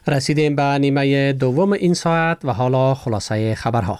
رسیدیم به نیمه دوم این ساعت و حالا خلاصه خبرها.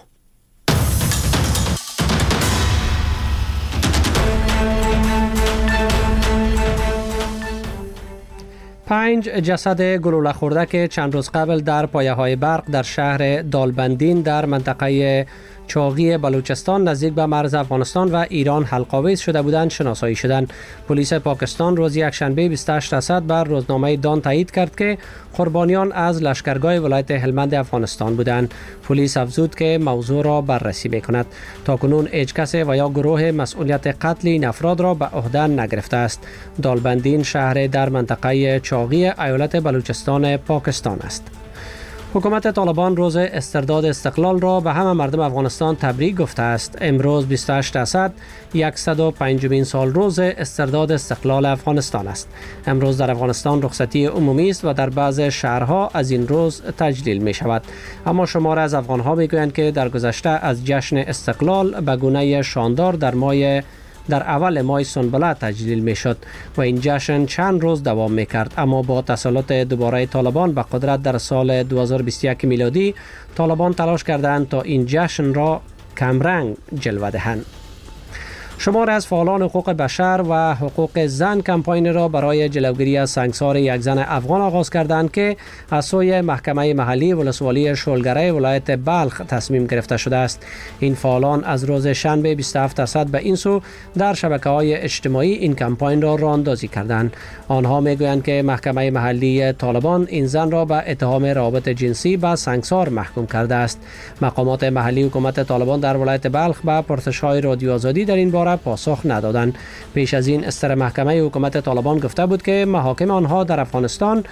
پنج جسد گلوله خورده که چند روز قبل در پایه‌های برق در شهر دالبندین در منطقه چاغی بلوچستان نزدیک به مرز افغانستان و ایران حلق‌آویز شده بودند شناسایی شدند. پلیس پاکستان روز یکشنبه 28 رصد بر روزنامه دان تایید کرد که قربانیان از لشکرگاه ولایت هلمند افغانستان بودند. پلیس افزود که موضوع را بررسی می‌کند. تاکنون هیچ کس و یا گروه مسئولیت قتل این افراد را به عهده نگرفته است. دالبندین شهر در منطقه چاغی ایالت بلوچستان پاکستان است. حکومت طالبان روز استرداد استقلال را به همه مردم افغانستان تبریک گفته است. امروز 28 اسد 105مین سال روز استرداد استقلال افغانستان است. امروز در افغانستان رخصتی عمومی است و در بعض شهرها از این روز تجلیل می شود. اما شمار از افغانها می گویند که در گذشته از جشن استقلال به گونه شاندار در اول ماه سنبله تجلیل می شد و این جشن چند روز دوام می کرد، اما با تسلط دوباره طالبان به قدرت در سال 2021 میلادی طالبان تلاش کردند تا این جشن را کمرنگ جلوه دهند. شمار از فعالان حقوق بشر و حقوق زن کمپاین را برای جلوگیری از سنگسار یک زن افغان آغاز کردند که از سوی محکمه محلی ولسوالی شولگره ولایت بلخ تصمیم گرفته شده است. این فعالان از روز شنبه 27 اسد به این سو در شبکه‌های اجتماعی این کمپاین را راه‌اندازی کردند. آنها میگویند که محکمه محلی طالبان این زن را به اتهام روابط جنسی با سنگسار محکوم کرده است. مقامات محلی حکومت طالبان در ولایت بلخ به پرسش‌های رادیو آزادی در این باره پاسخ ندادند. پیش از این استر محکمه حکومت طالبان گفته بود که محاکم آنها در افغانستان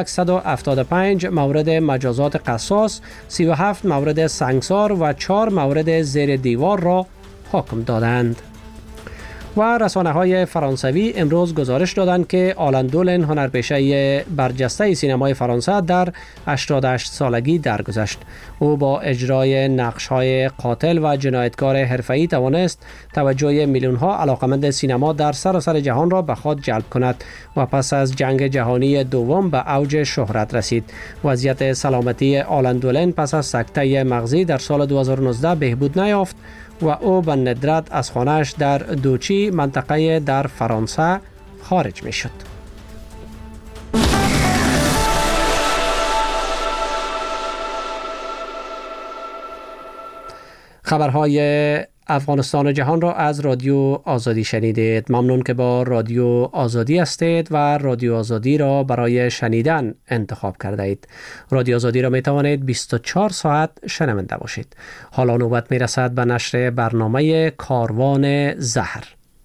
175 مورد مجازات قصاص، 37 مورد سنگسار و 4 مورد زیر دیوار را حکم دادند. و رسانه‌های فرانسوی امروز گزارش دادند که آلن دولن هنرپیشه برجسته سینمای فرانسه در 88 سالگی درگذشت. او با اجرای نقش‌های قاتل و جنایتکار حرفه‌ای توانست توجه میلیون‌ها علاقمند سینما در سراسر جهان را به خود جلب کند و پس از جنگ جهانی دوم به اوج شهرت رسید. وضعیت سلامتی آلن دولن پس از سکته مغزی در سال 2019 بهبود نیافت و او به ندرت از خانه‌اش در دوچی منطقه در فرانسه خارج می شد. خبرهای افغانستان و جهان را از رادیو آزادی شنیدید. ممنون که با رادیو آزادی هستید و رادیو آزادی را برای شنیدن انتخاب کرده اید. رادیو آزادی را می توانید 24 ساعت شنونده باشید. حالا نوبت می رسد به نشر برنامه کاروان زهر.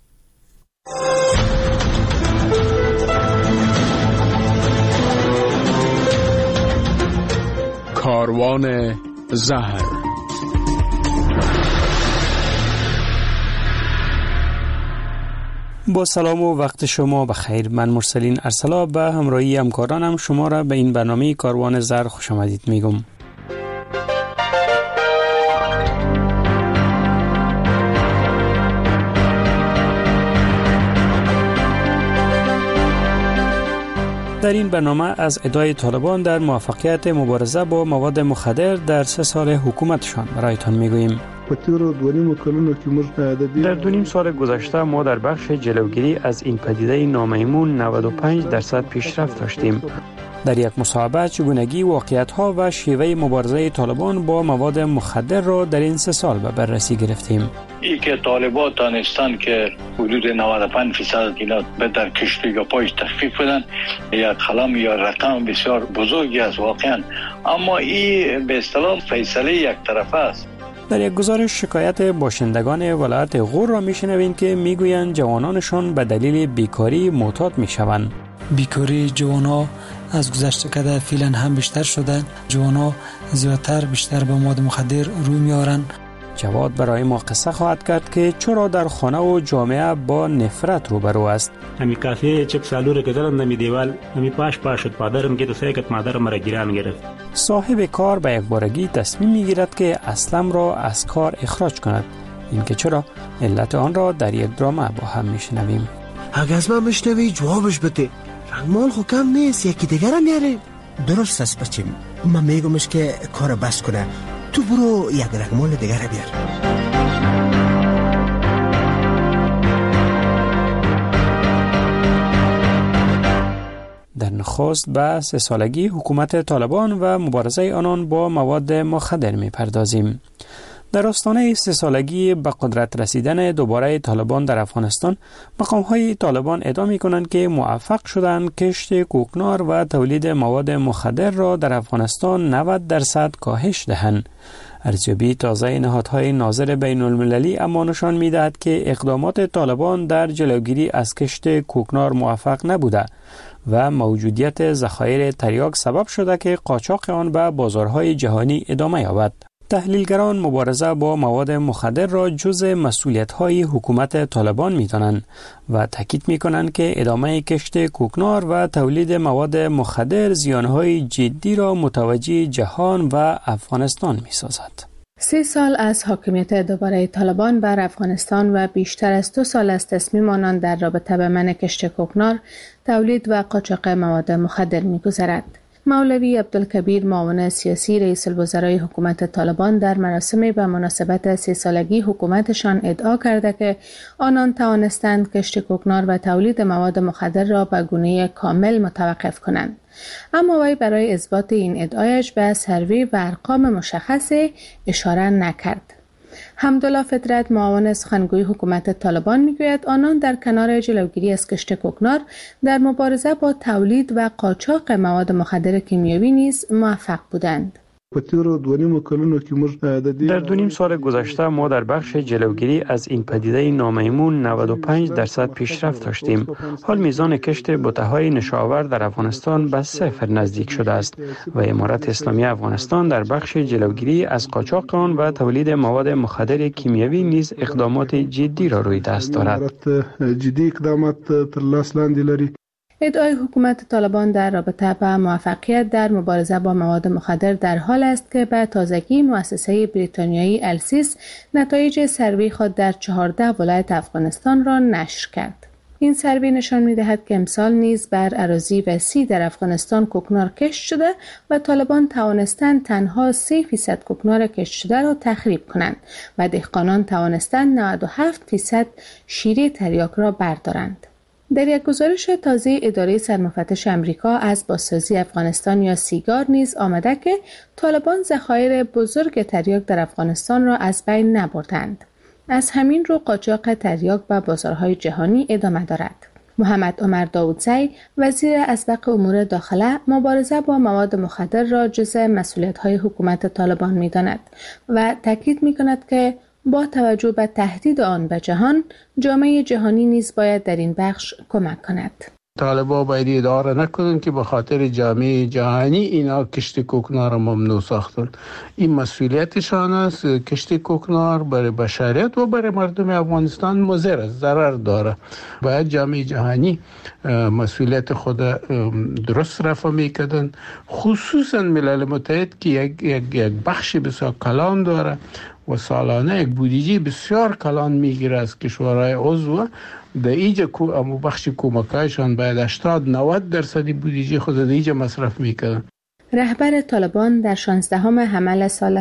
کاروان زهر. با سلام و وقت شما بخیر. من مرسلین ارسلا به همراهی همکارانم شما را به این برنامه کاروان زهر خوش آمدید میگم. در این برنامه از ادعای طالبان در موفقیت مبارزه با مواد مخدر در 3 سال حکومتشان برایتان میگوییم. در 2.5 سال گذشته ما در بخش جلوگیری از این پدیده نامیمون 95% پیشرفت داشتیم. در یک مصاحبه چگونگی واقعیت‌ها و شیوه مبارزه طالبان با مواد مخدر را در این 3 سال به بررسی گرفتیم. ای که طالبان دانستان که حدود 95% اینا به در کشتی یا پایش تخفیف بدن، یک خلم یا رقم بسیار بزرگی است واقعا، اما این به اصطلاح فیصله یک طرفه است. در یک گزارش شکایت باشندگان ولایت غور را میشنویم که میگویند جوانانشان به دلیل بیکاری معتاد میشوند. بیکاری جوانا از گذشته کده فعلا هم بیشتر شده. جوانا بیشتر به مواد مخدر روی میارن. جواد برای ما قصه خواهد کرد که چرا در خانه و جامعه با نفرت روبرو است. همی کافی چپ سالو که زدن نمی دیوال همی پاش شد پادرم که تو سیکت مادرم مرا گیران گرفت. صاحب کار به یک بارگی تصمیم میگیرد که اسلم را از کار اخراج کند. اینکه چرا علت آن را در یک درامه با هم میشنویم. اگه از من بشنوی جوابش بده. رنگمال خو کم نیست، یکی دیگر هم یاره. درست است بچیم. من میگمش که کار بس کنه، تو برو یک رقمال دیگر بیار. در نخست به 3 سالگی حکومت طالبان و مبارزه آنان با مواد مخدر می پردازیم. در آستانه 3 سالگی به قدرت رسیدن دوباره طالبان در افغانستان، مقام‌های طالبان ادعا می‌کنند که موفق شدند کشت کوکنار و تولید مواد مخدر را در افغانستان 90% کاهش دهند. ارزیابی تازه نهادهای ناظر بین المللی اما نشان می‌دهد که اقدامات طالبان در جلوگیری از کشت کوکنار موفق نبوده و موجودیت ذخایر تریاک سبب شده که قاچاق آن به بازارهای جهانی ادامه یابد. تحلیلگران مبارزه با مواد مخدر را جزء مسئولیت‌های حکومت طالبان می‌دانند و تاکید می‌کنند که ادامه کشت کوکنار و تولید مواد مخدر زیان‌های جدی را متوجه جهان و افغانستان می‌سازد. 3 سال از حاکمیت دوباره طالبان بر افغانستان و بیشتر از 2 سال از تصمیم آنان در رابطه به منع کشت کوکنار، تولید و قاچاق مواد مخدر می‌گذرد. مولوی عبدالکبیر معاون سیاسی رئیس الوزرای حکومت طالبان در مراسم به مناسبت 3 سالگی حکومتشان ادعا کرده که آنان توانستند کشت کوکنار و تولید مواد مخدر را به گونه کامل متوقف کنند. اما وی برای اثبات این ادعایش به سروی و ارقام مشخص اشاره نکرد. حمدالله فطرت معاون سخنگوی حکومت طالبان میگوید آنان در کنار جلوگیری از کشت کوکنار در مبارزه با تولید و قاچاق مواد مخدر کیمیایی نیز موفق بودند. در 2.5 سال گذشته ما در بخش جلوگیری از این پدیده نامیمون 95% پیشرفت داشتیم. حال میزان کشت بته‌های نشاور در افغانستان به 0 نزدیک شده است و امارت اسلامی افغانستان در بخش جلوگیری از قاچاق آن و تولید مواد مخدر کیمیایی نیز اقدامات جدی را روی دست دارد. ادعای حکومت طالبان در رابطه با موفقیت در مبارزه با مواد مخدر در حال است که به تازگی مؤسسه بریتانیایی السیس نتایج سروی خود در 14 ولایت افغانستان را نشر کرد. این سروی نشان می‌دهد که امسال نیز بر اراضی وسیع در افغانستان کوکنار کشت شده و طالبان توانستند تنها 3% کوکنار کشت شده را تخریب کنند و دهقانان توانستند 97% شیره تریاک را بردارند. در یک گزارش تازه اداره سرمفتش امریکا از بازسازی افغانستان یا سیگار نیز آمده که طالبان ذخایر بزرگ تریاک در افغانستان را از بین نبردند. از همین رو قاچاق تریاک به بازارهای جهانی ادامه دارد. محمد عمر داودزی وزیر اسبق امور داخله مبارزه با مواد مخدر را جزء مسئولیت‌های حکومت طالبان می‌داند و تاکید می‌کند که با توجه به تهدید آن به جهان، جامعه جهانی نیز باید در این بخش کمک کند. طالبان باید اداره نکنند که به خاطر جامعه جهانی اینا کشت کوکنار را ممنوع ساختن. این مسئولیتشان است. کشت کوکنار برای بشریت و برای مردم افغانستان مضر است، ضرر داره. باید جامعه جهانی مسئولیت خود درست رفع میکردن، خصوصا ملل متحد که یک بخش بسیار کلان داره و سالانه یک بودجه بسیار کلان میگیره از کشورهای عضو. در اینجا بخش کمکایشان باید 80-90% بودجه خود در اینجا مصرف میکنن. رهبر طالبان در 16 حمل سال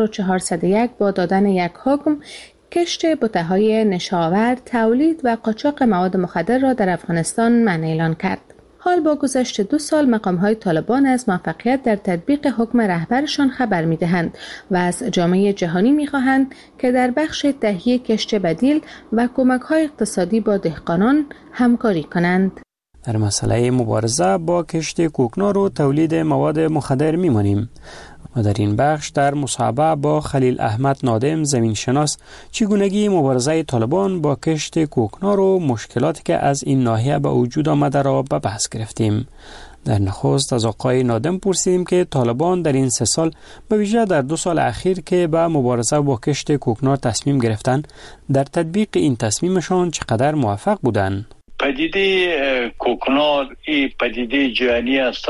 1401 با دادن یک حکم کشت بته‌های نشاور، تولید و قاچاق مواد مخدر را در افغانستان منع اعلان کرد. حال با گذشت 2 سال مقام‌های طالبان از موفقیت در تطبیق حکم رهبرشان خبر می‌دهند و از جامعه جهانی می‌خواهند که در بخش تهیه کشت بدیل و کمک‌های اقتصادی با دهقانان همکاری کنند. در مسئله مبارزه با کشت کوکنار و تولید مواد مخدر می‌مانیم و در این بخش در مصاحبه با خلیل احمد نادم زمینشناس چگونگی مبارزه طالبان با کشت کوکنار و مشکلاتی که از این ناحیه به وجود آمده را به بحث گرفتیم. در نخست از آقای نادم پرسیدیم که طالبان در این 3 سال به ویژه در 2 سال اخیر که به مبارزه با کشت کوکنار تصمیم گرفتند، در تطبیق این تصمیمشان چقدر موفق بودند؟ پدیده کوکنار این پدیده جهانی است،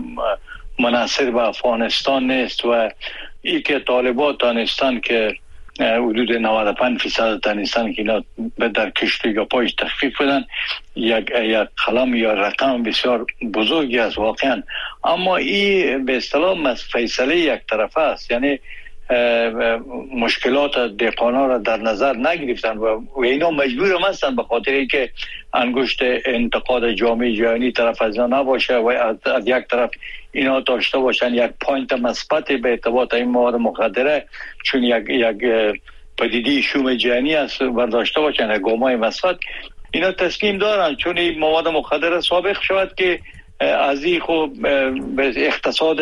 منحصر به افغانستان نیست و ای که طالبان دانستند که حدود 95% تنیستان که اینا در کشتی یا پایش تخفیف بدن یک قلم یا رقم بسیار بزرگی است واقعا. اما این به اصطلاح فیصله یک طرفه است، یعنی مشکلات دهقانا را در نظر نگرفتن و اینا مجبور هم هستن به خاطر اینکه انگشت انتقاد جامعه جهانی طرف از اینا نباشه و از یک طرف اینا داشته باشن یک پوینت مثبت به ارتباط این مواد مخدره، چون یک پدیده شوم جهانی است و داشته باشن گامای مثبت. اینا تصمیم دارن چون این مواد مخدره سابق شود که از این خوب به اقتصاد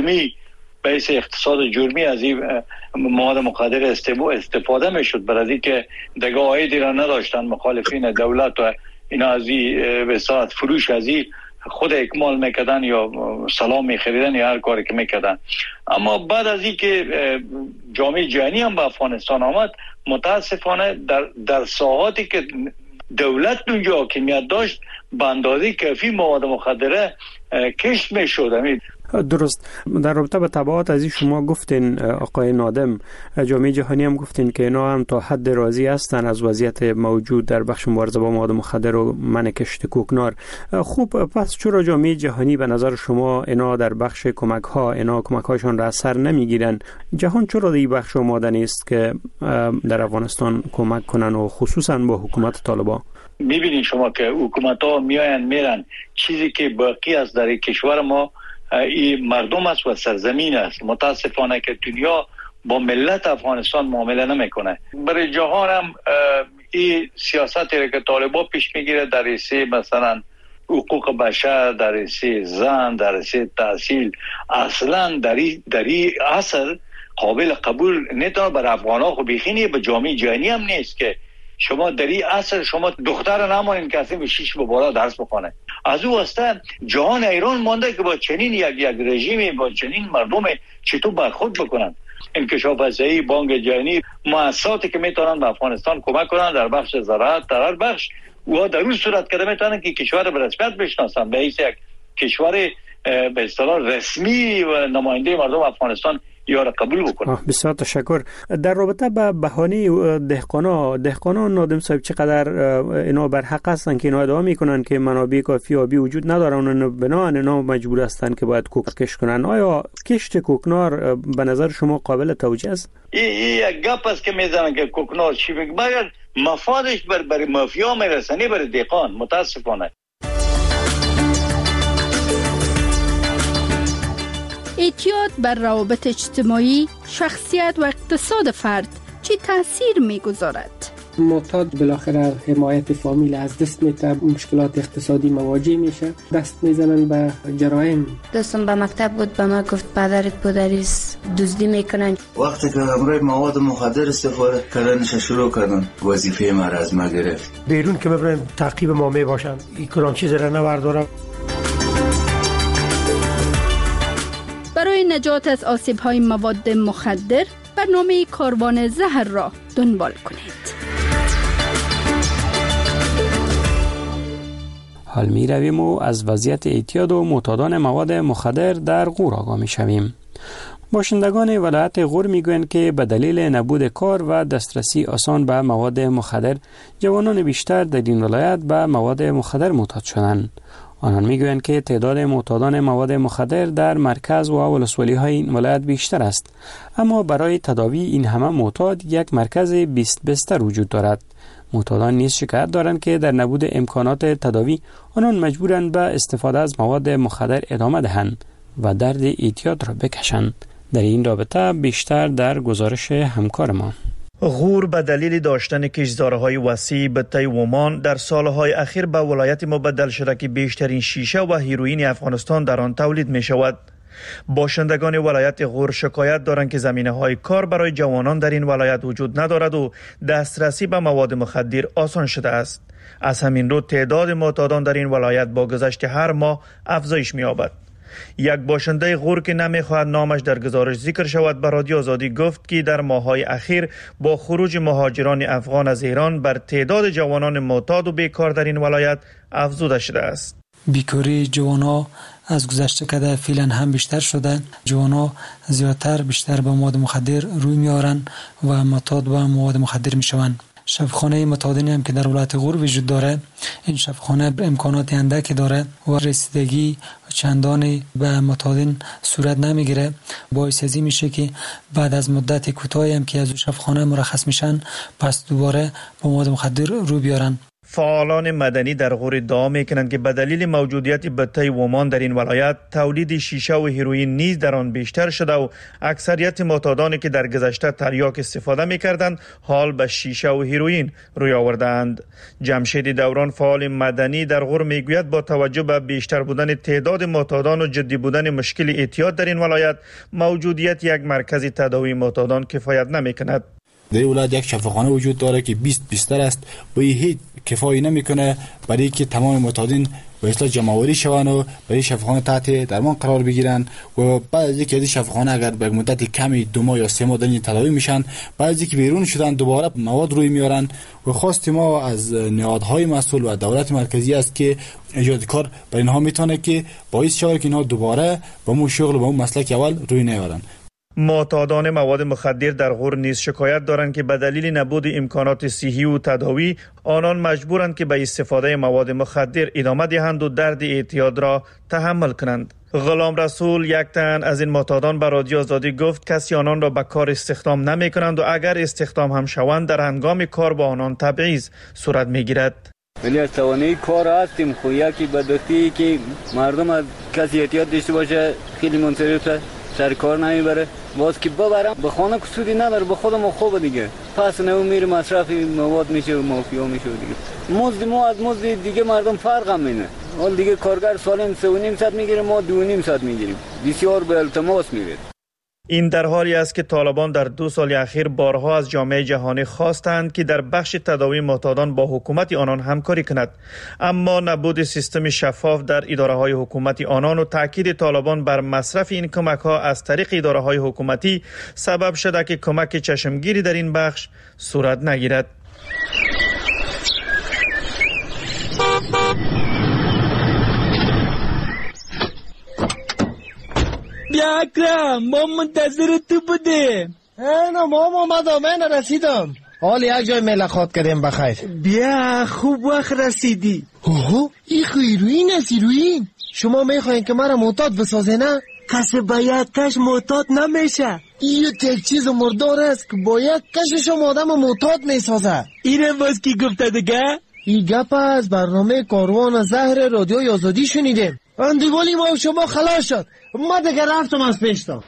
جرمی از این مواد مخدر استفاده میشد، برای اینکه دیگه عایدی را نداشتن مخالفین دولت و اینا از این به ساعت فروش از این خود اکمال میکردن یا سلام میخریدن یا هر کاری که میکردن. اما بعد از این که جامعه جهانی هم به افغانستان آمد، متاسفانه در ساحاتی که دولت اونجا حاکمیت داشت به اندازه کافی مواد مخدره کشت میشد. درست. در رابطه با تبعات از شما گفتین آقای نادم، جامعه جهانی هم گفتین که اینا هم تا حد راضی هستن از وضعیت موجود در بخش مبارزه با مواد مخدر و منع کشت کوکنار. خوب، پس چرا جامعه جهانی به نظر شما اینا در بخش کمک هاشون را اثر نمیگیرن؟ جهان چرا در این بخش آماده نیست که در افغانستان کمک کنن و خصوصا با حکومت طالبان؟ میبینید شما که حکومت ها میرن، چیزی که باقی است در کشور ما این مردم است و سرزمین است. متاسفانه که دنیا با ملت افغانستان معامله نمیکنه. برای جهان هم این سیاستی که طالبان پیش میگیره در حیث مثلا حقوق بشر، در حیث زن، در حیث تحصیل، اصلا در این عصر قابل قبول نتونه. برای افغان‌ها خب بیخینی، به جامعه جهانی هم نیست که شما در این عصر شما دختر نمانین کسی به 6 به بالا درس بخونه. از او واسطه جهان ایران مانده که با چنین یک رژیمی، با چنین مردم چطور برخورد بکنن. انکشاف فضایی، بانک جهانی، مؤسساتی که میتونن به افغانستان کمک کنن در بخش زراعت، در هر بخش، او در اون صورت که میتونن که کشور به رسمیت بشناسن، به حیث یک کشور به اصطلاح رسمی و نماینده مردم افغانستان یا را قبول بکنن. بسیار تشکر. در رابطه با بهانه دهقانان نادم صاحب، چقدر اینا بر حق هستن که اینا ادعا میکنن که منابع کافی آبی وجود ندارن و بنابراین اینا مجبور هستن که باید کوکنار کشت کنن؟ آیا کشت کوکنار به نظر شما قابل توجیه است؟ این یک گپ است که میزنن که کوکنار چی بگه، مگر مفادش برای مافیا میرسنی برای دهقان. متاسفانه اعتیاد بر روابط اجتماعی، شخصیت و اقتصاد فرد چه تاثیر میگذارد؟ معتاد بالاخره حمایت فامیل از دست میده، مشکلات اقتصادی مواجه میشه، دست میزنن به جرایم. دوستم به مکتب بود، به ما گفت پدرت پدریس دزدی میکنن. وقتی که امروز مواد مخدر استفاده کردنش شروع کردن، وظیفه ما را از ما گرفت. بیرون که ببرن تعقیب ما میباشن، این کلان چیز را نوردارم. برای نجات از آسیب‌های مواد مخدر، برنامه کاروان زهر را دنبال کنید. حال می رویم و از وضعیت اعتیاد و معتادان مواد مخدر در غور آگاه می شویم. باشندگان ولایت غور می گویند که به دلیل نبود کار و دسترسی آسان به مواد مخدر، جوانان بیشتر در این ولایت به مواد مخدر معتاد شدند. آنان میگویند که تعداد معتادان مواد مخدر در مرکز و ولسوالی های این ولایت بیشتر است، اما برای تداوی این همه معتاد یک مرکز 20 بستر وجود دارد. معتادان نیز شکایت دارند که در نبود امکانات تداوی آنان مجبورند به استفاده از مواد مخدر ادامه دهند و درد اعتیاد را بکشند. در این رابطه بیشتر در گزارش همکار ما. غور به دلیل داشتن کشتزارهای وسیع به طی ومان در سالهای اخیر به ولایت مبدل شده که بیشترین شیشه و هیروئین افغانستان در آن تولید می شود. باشندگان ولایت غور شکایت دارند که زمینه‌های کار برای جوانان در این ولایت وجود ندارد و دسترسی به مواد مخدر آسان شده است. از همین رو تعداد معتادان در این ولایت با گذشت هر ماه افزایش می‌یابد. یک باشنده غور که نمیخواهد نامش در گزارش ذکر شود به رادیو آزادی گفت که در ماه‌های اخیر با خروج مهاجران افغان از ایران بر تعداد جوانان معتاد و بیکار در این ولایت افزوده شده است. بیکاری جوان‌ها از گذشته کده فعلا هم بیشتر شده. جوانا زیادتر بیشتر به مواد مخدر روی میارن و معتاد به مواد مخدر میشوند. شفاخانه معتادین هم که در ولایت غور وجود داره، این شفاخانه امکانات اندکی داره و رسیدگی چندانی به معتادین صورت نمیگیره. باعث ازی میشه که بعد از مدت کوتاهی هم که از شفاخانه مرخص میشن پس دوباره به مواد مخدر رو بیارن. فعالان مدنی در غور ادعا میکنند که به دلیل موجودیت بته ومان در این ولایت تولید شیشه و هیروئین نیز در آن بیشتر شده و اکثریت معتادانی که در گذشته تریاک استفاده میکردند حال به شیشه و هیروئین روی آوردند. جمشید دوران فعال مدنی در غور میگوید با توجه به بیشتر بودن تعداد معتادان و جدی بودن مشکل اعتیاد در این ولایت موجودیت یک مرکز تداوی معتادان کفایت نمیکند. در این ولایت یک شفاخانه وجود داره که 20 بیستر است و هیچ کفایی نمیکنه برای که تمام معتادین به اصطلاح جمع‌آوری شوند و برای شفاخانه تحت درمان قرار بگیرن و بعد از اینکه شفاخانه اگر به مدت کمی 2 ماه یا 3 ماه در این تداوی میشن، بعد از اینکه بیرون شدن دوباره مواد روی میارن و خواست ما از نهادهای مسئول و دولت مرکزی است که ایجاد کار برای اینها میتونه که باعث شود که اینها دوباره با اون شغل و با اون مسلک اول روی نیارن. معتادان مواد مخدر در غور نیز شکایت دارند که به دلیل نبود امکانات صحی و تداوی آنان مجبورند که به استفاده مواد مخدر ادامه دهند و درد اعتیاد را تحمل کنند. غلام رسول یک تن از این معتادان به رادیو آزادی گفت کسی آنان را به کار استخدام نمی کنند و اگر استخدام هم شوند در هنگام کار با آنان تبعیض صورت می گیرد. ولی از توانایی کار هستیم خو یکی بدبختی که مردم از کسی اعتیاد داشته باشه خیلی منصرفه سر کار نمیبره، باز که ببرم به خانه کسودی نداره، به خودم خوبه دیگه، پس نو میره مصرف مواد میشه و مافیا میشه دیگه. مزد ما از مزد دیگه مردم فرق هم اینه. حال دیگه کارگر سالم 3.5 میگیره، ما 2.5 میگیریم. بسیار به التماس میره. این در حالی است که طالبان در 2 سال اخیر بارها از جامعه جهانی خواستند که در بخش تداوی معتادان با حکومت آنان همکاری کند، اما نبود سیستم شفاف در اداره‌های حکومتی آنان و تاکید طالبان بر مصرف این کمک‌ها از طریق اداره‌های حکومتی سبب شده که کمک چشمگیری در این بخش صورت نگیرد. بیا اکرم، ما منتظر تو بودیم. نه ماما من رسیدم. حال یک جای ملاقات کردیم بخیر. بیا خوب وقت رسیدی. اوه این هیروئین است. هیروئین شما میخواین که مرا معتاد بسازه نه؟ کسی با یک کش معتاد نمیشه. این یک چیز مردار است که با یک کشش آدم معتاد میسازه. اینه باز کی گفته دیگه؟ این گپ از برنامه کاروان زهر رادیوی آزادی شنیدیم. اندیوالی ما و شما خلاص شد. ما دیگه رفتم از پیشتا.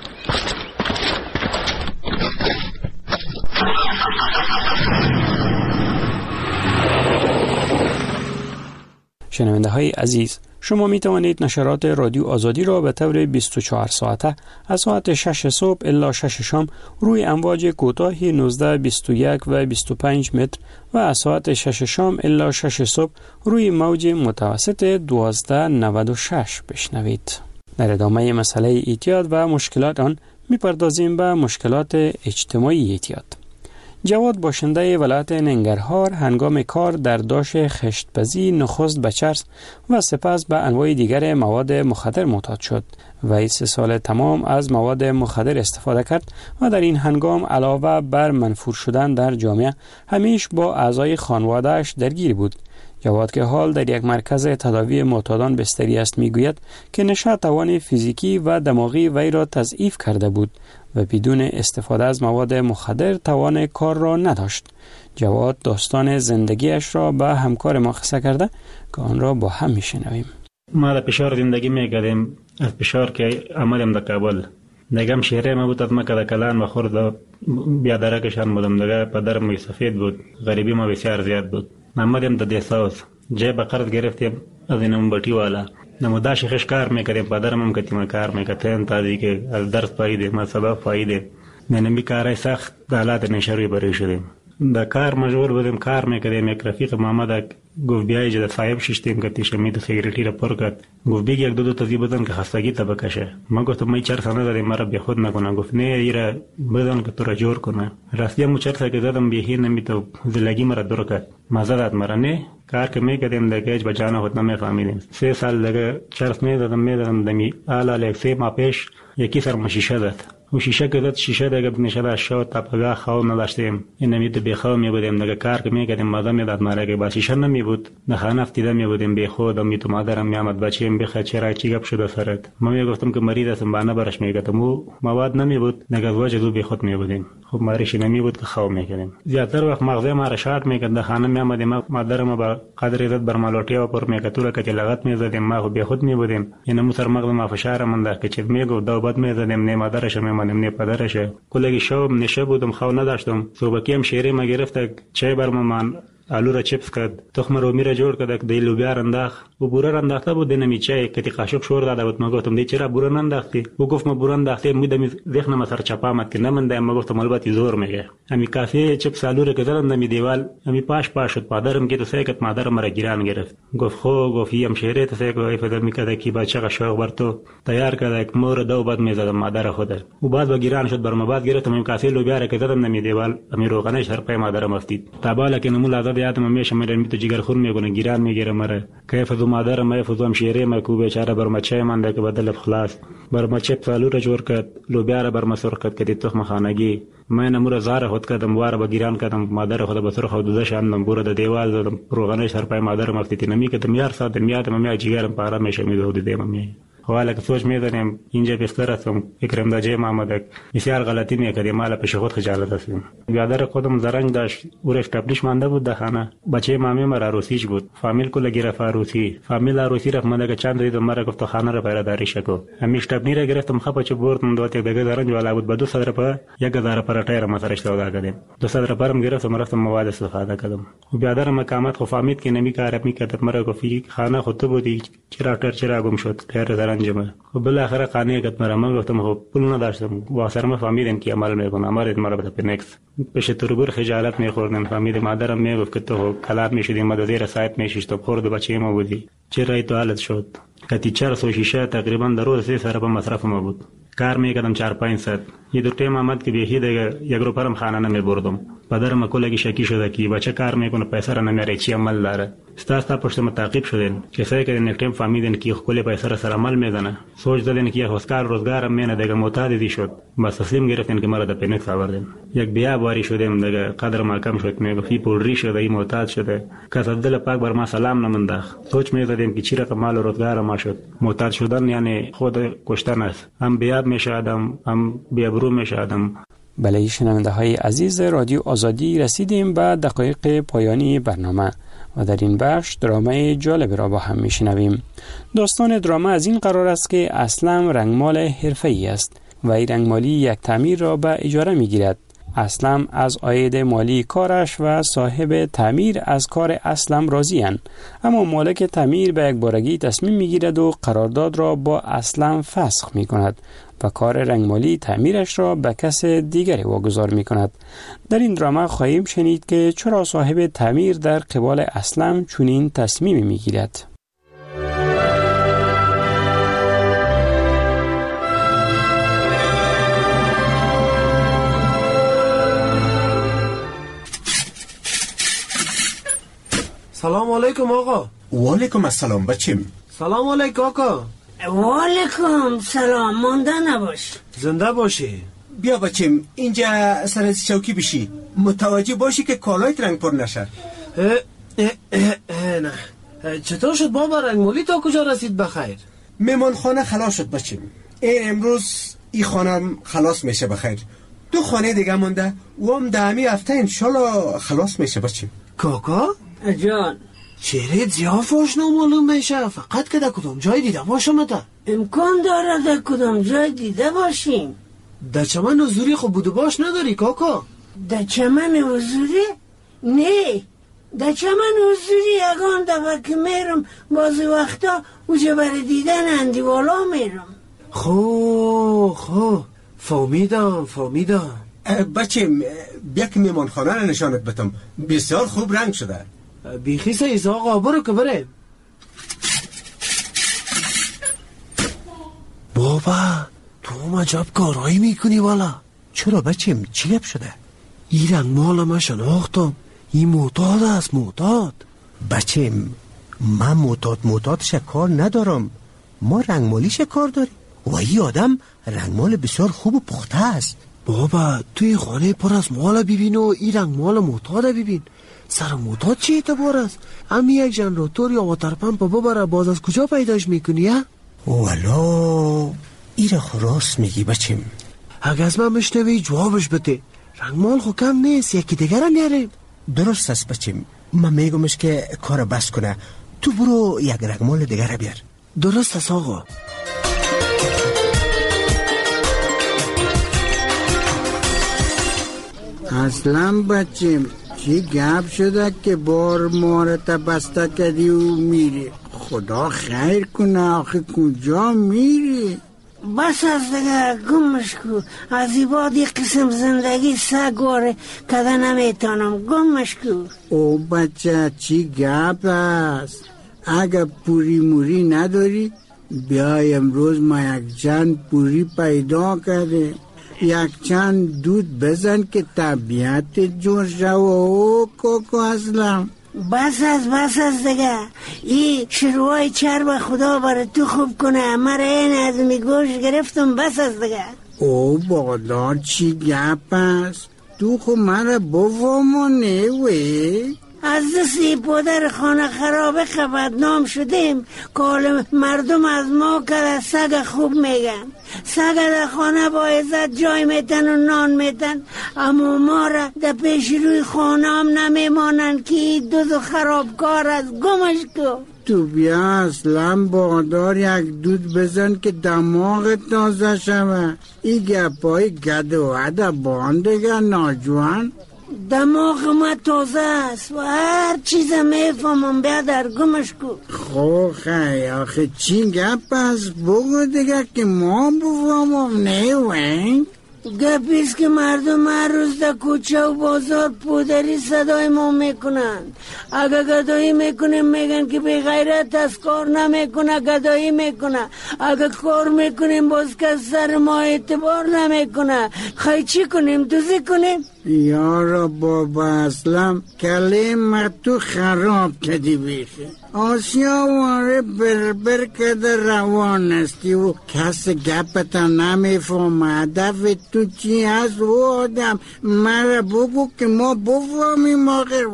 شنونده های عزیز، شما می توانید نشرات رادیو آزادی را به طور 24 ساعته از ساعت 6 صبح الی 6 شام روی امواج کوتاه 19، 21 و 25 متر و از ساعت 6 شام الی 6 صبح روی موج متوسط 1296 بشنوید. در ادامه مسئله اعتیاد و مشکلات آن می‌پردازیم به مشکلات اجتماعی اعتیاد. جواد باشنده ولایت ننگرهار هنگام کار در داش خشتپزی نخست به چرس و سپس به انواع دیگر مواد مخدر معتاد شد و 3 سال تمام از مواد مخدر استفاده کرد و در این هنگام علاوه بر منفور شدن در جامعه همیشه با اعضای خانواده‌اش درگیر بود. جواد که حال در یک مرکز تداوی معتادان بستری است میگوید که نشه توان فیزیکی و دماغی وی را تضعیف کرده بود و بدون استفاده از مواد مخدر توان کار را نداشت. جواد داستان زندگیش را به همکار ما قصه کرده که آن را با هم میشنویم. ما در فشار زندگی میکردیم، از فشار که آمدیم در کابل نگم شهره ما بود، از ما که در کلان و خورد بیادرکشان بودم دیگه. پدرم سفید بود، غریبی ما بسیار زیاد بود. آمدیم در دیساوس جای به قرض گرفتیم از این بطی والا نمودا شخش کار میکردیم. پدرم هم کتیم کار میکردیم تا دیگه از درس پاییده ما سبب پاییده نمی کارای سخت حالات نشروی برای شدیم. در کار مجبور بودیم کار میکردیم. یک رفیق محمد گفت بیا اجازه صاحب ششتیم که تشمید سیگریتی را پر کرد. گفت بیگ یک دو تازی بدن که خستگی تا بکشه. من گفتم من چرس ندارم مرا بی خود نکنه. گفت نه ایرا بدن که تو را جور کنه. راستی مو چرس که زدم بیهی نمیتو زلگی مرا دور کرد. مزه داد مرا نه کار که میکردیم دیگه هیچ بجانه خود نمیفهمیدیم. 3 سال دیگه چرس میدادم دمی آلا 3 ماه پیش یکی سر شیشه داد. و شیشه که داد شیشه دیگه بنشده شد تا پگاه خواب نداشتیم. این نمیده بیخواب میبودیم دیگه کار که میکردیم مزه میداد مرا که با شیشه نمیبود. نخانه افتیده میبودیم بیخود و میتو مادرم میامد بچه‌ام بخواد چرا چی گپ شده سرت. ما میگفتم که مریض هستم بانه برش میگفتم و مواد نمیبود دیگه وجه دو بیخود میبودیم. خب مریش نمیبود که خواب میکردیم. زیاتر وقت مغزه ما را شارت میکرد. خانه میامدیم مادرم با قدر عزت بر مالوټیا پر میکتوره که لغت میزدیم ما خو بیخود میبودیم. یعنی مو سر مغز ما فشار من که چه میگو دو بد میزدیم نه مادرش نه پدرش. کلگی شب نشه بودم خواب نداشتم. صبحی هم شیره ما گرفت چای برمان آلو را چپس کرد. تخم رو میره جور کرد دی لوبیا انداخت و بوره انداخته بود نمی چای کتی قاشق شور داده بود. ما گفتم دی چرا بوره انداختی؟ او گفت ما بوره انداخته میدم ذهنم سر چپامت که نمنده. ما گفتم البته زور میگه. امی کافی چپس آلو رو که زدم نمی دیوال امی پاش شد. پدرم که تو سیکت مادرم مرا گیران گرفت. گفت خو گفت هم شیره تو سیکو افدر میکرد کی بچه شوق بر تو تیار کرد مور دو بعد میزدم مادر خود و بعد با گیران شد بر ما بعد گرفتم امی کافی لوبیا رو که زدم نمی دیوال امی روغنش سر پای مادرم افتید. تا بالا که نمول آزاد یادم میشه میرن میتو جگر خون میگونه گیران میگیره مره کیف دو مادر ما فزوم شیره ما کو بیچاره بر مچه مانده که بدل خلاص بر مچه پالو را جور کرد لوبیا را بر مسور کرد که تخم خانگی ما نمور زاره خود کردم واره با گیران کردم مادر خود بسر خود دوزش اندم بوره د دیوال زدم روغنش سر پای مادر مفتیتی نمی کدم یار ساعت میادم می جگرم پارا میشه میدود دیم می حالا که سوچ میدونم اینجا بستر هستم فکرم داجه محمد بسیار غلطی میکردم مال پیش خود خجالت هستم. بیادر خودم زرنگ داشت اورش قبلش مانده بود در خانه. بچه مامی مرا عروسیش بود. فامیل کل گرفت عروسی. فامیل عروسی رفت من که چند روز مرا گفت خانه را پیداری شکو. همیشه تبنی را گرفتم خب چه بردم دوت یک دیگه زرنگ والا بود. با 200 روپیه 1000 پراتای را مسرش سودا کردم. 200 روپیه گرفتم رفتم مواد استفاده کردم. و بیادر مقامات خو فهمید که نمی کار میکرد مرا گفت خانه خود تو بودی چرا گم شد خیر زرنگ ما. و بالاخره خانه گت مرا من گفتم خب پول نداشتم واسر ما فهمیدم که عمل میکنه امر مرا به پنکس پیش تربور خجالت میخوردم. فهمیدم مادرم میگفت که تو کلام میشدی مدیر سایت میشیش تو خورد بچه ما بودی چرا تو حالت شد کتی 400 شیشه تقریبا در روز 3 سر به مصرف ما بود. کار میکردم 4-5 ساعت. یه دو تیم آمد که بیهی دیگه یک روپرم خانه نمیبردم. پدرم کلگی شکی شده که بچه کار میکنه پیسه را نمیاره چی عمل داره. ستا پشت ما تعقیب شدن کسایی که یک تیم فهمیدن که کل پیسه را سر عمل میزنه. سوچ دادن که هوسکار روزگارم مینه دیگه معتادی شد. بس تسلیم گرفتن که مرا د پنیک آوردن. یک بیا باری شدم دیگه قدر ما کم شد. میگفتی پولری شده ای معتاد شده. کس دل پاک بر ما سلام نمنداخ. سوچ میزدیم که چی رقم مال روزگار ما شد. معتاد شدن یعنی خود کشتن است. هم بیاب میشه آدم هم بیابرو میشه آدم. بله شنونده های عزیز رادیو آزادی رسیدیم به دقایق پایانی برنامه و در این بخش درامای جالب را با هم میشنویم. داستان دراما از این قرار است که اسلم رنگمال حرفه‌ای است و این رنگمالی یک تعمیر را به اجاره میگیرد. اسلم از عاید مالی کارش و صاحب تعمیر از کار اسلم راضی اند، اما مالک تعمیر به یک بارگی تصمیم میگیرد و قرارداد را با اسلم فسخ می کند و کار رنگمالی تعمیرش را به کس دیگری واگذار می کند. در این دراما خواهیم شنید که چرا صاحب تعمیر در قبال اسلم چنین تصمیمی می گیرد. سلام علیکم آقا. و علیکم السلام بچیم. سلام علیکم آقا. و علیکم سلام. مانده نباش. زنده باشی. بیا بچیم اینجا سر چوکی بشی. متوجه باشی که کالایت رنگ پر نشه. نه. چطور شد بابا رنگمالی تا کجا رسید بخیر؟ میمان خانه خلاص شد بچیم. امروز این خانه خلاص میشه بخیر. 2 خانه دیگه مونده و هم دهمی هفته انشالله خلاص میشه بچیم. کاکا؟ جان چهره زیافاش نامعلوم میشه. فقط که در کدام جای دیده باشم تا امکان داره در کدام جای دیده باشیم. در چمن حضوری خب بودو باش نداری کاکا؟ در چمن حضوری؟ نه در چمن حضوری یگان دفعه که میرم بعضی وقتا اوجه برای دیدن اندیوالا میرم. خو فهمیدم. بچیم بیا که میمان خانه رو نشانت بتم. بسیار خوب رنگ شده. بیخی سیز آقا برو که بره. بابا تو عجب کارهایی میکنی والا. چرا بچیم چی گپ شده؟ این رنگ مال ما شناختم، این معتاد است معتاد. بچیم من معتادش کار ندارم، ما رنگمالیش کار داریم و این آدم رنگمال بسیار خوب و پخته است. بابا توی خانه پر از مال ببین و این رنگمال معتاد ببین. سر معتاد چی اعتبار است؟ امی یک جنراتور یا واتر پمپ ببره باز از کجا پیداش میکنی ها؟ والا ایره راست میگی بچیم. اگه از من مشنوی جوابش بده. رنگمال خو کم نیست، یکی دیگر نیاریم. درست است بچیم، من میگمش که کار بس کنه، تو برو یک رنگمال دیگر بیار. درست است آقا. اصلا بچیم چی گپ شده که بار مارت بسته کردی و میری؟ خدا خیر کنه، آخه کجا میری؟ بس از دیگه گمش کو. از این بعد یک قسم زندگی سگواره کده نمیتانم. گمش کو. او بچه چی گپ است؟ اگه پوری موری نداری بیای امروز ما یک چند پوری پیدا کرده، یک چند دود بزن که طبیعت جور شو. او کوکو اسلم بس از دیگه. این شروعای چرب خدا برای تو خوب کنه. مرا این از می گوش گرفتم. بس از دیگه. او بادار چی گپ است؟ تو خو مرا بفهمونه وی؟ از دستی پدر خانه خرابه بدنام شدیم. کال مردم از ما که سگ خوب میگن. سگ در خانه با عزت جای میتن و نان میتن، اما ما را در پیش روی خانه هم نمیمانن که دود و خرابکار از. گمش کو. تو بیا اصلا بادار یک دود بزن که دماغ تازه شوه. این گپای گد و عده باندگه ناجوان. دماغ ما تازه است و هر چیز میفهمم. بیادر گمش کو. خو خیلی آخه چی گپ است؟ بگو دیگه که ما بفهمم. نه وین گپیست که مردم هر روز در کوچه و بازار پودری صدای ما میکنن. اگه گدایی میکنیم میگن که بی غیرت از کار نمیکنه، گدایی میکنه. اگه کار میکنیم باز که سر ما اعتبار نمیکنه. خیلی چی کنیم؟ دوزی کنیم؟ یارا بابا اسلم کلیم تو خراب کدی بیخی. آسیا واره بربر کده روان استی و کس گپتا نمیفهم. هدف تو چی هست و آدم؟ مرا بگو که ما بفهمیم آخر.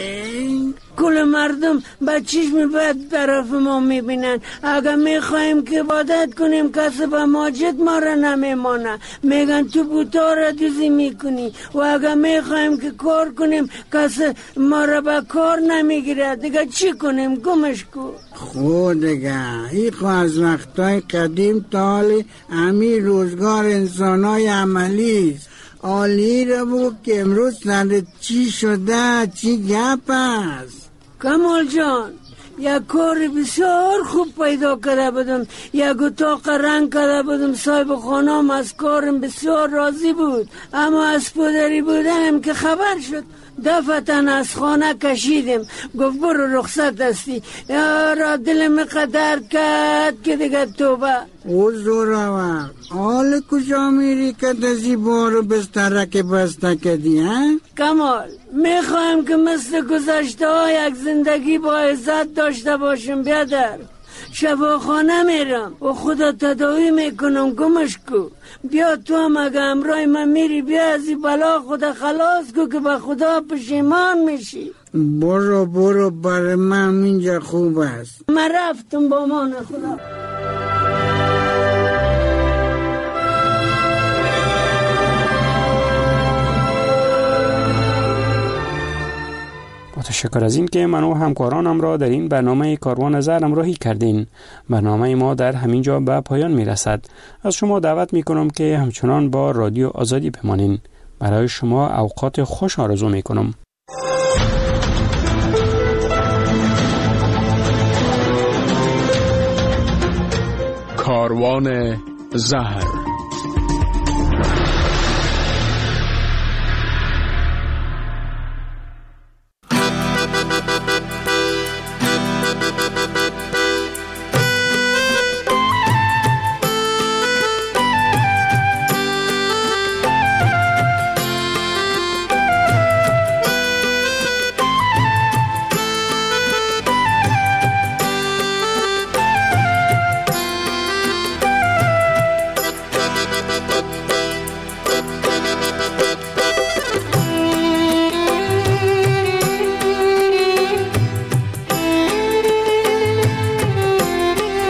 وین کل مردم با چشم بد طرف ما میبینن. اگه میخوایم که عبادت کنیم کسی به ماجد ما را نمیمانه، میگن تو بوتا را دوزی میکنی. و اگه میخوایم که کار کنیم کسی ما را به کار نمیگیره. دیگه چی کنیم؟ گمش کو. خود دیگه ای خو از وقتای قدیم تا حال امی روزگار انسانای عملیست. آلی را بگو که امروز سر چی شده؟ چی گپ است؟ کمال جان یک کار بسیار خوب پیدا کرده بودم. یک اتاق رنگ کرده بودم. صاحب خانم از کارم بسیار راضی بود، اما از پدری بودنم که خبر شد دفتن از خانه کشیدم. گفت برو رخصت هستی. یارا دلم قدر کرد که دیگه توبه. او زورور حال کجا میری که دزی بارو بسترک بسته کدی ها؟ کمال میخوایم که مثل گذشته ها یک زندگی با عزت داشته باشم. بیادر شفاخانه میرم و خدا تداوی میکنم. گمش کو. بیا تو هم اگه امرای من میری بیا از این بلا خدا خلاص کو که به خدا پشیمان میشی. برو برای من اینجا خوب است. من رفتم با مان خدا. تشکر از این که من و همکارانم را در این برنامه کاروان زهر همراهی کردین. برنامه ما در همین جا به پایان می رسد. از شما دعوت می کنم که همچنان با رادیو آزادی بمانین. برای شما اوقات خوش آرزو می کنم. کاروان زهر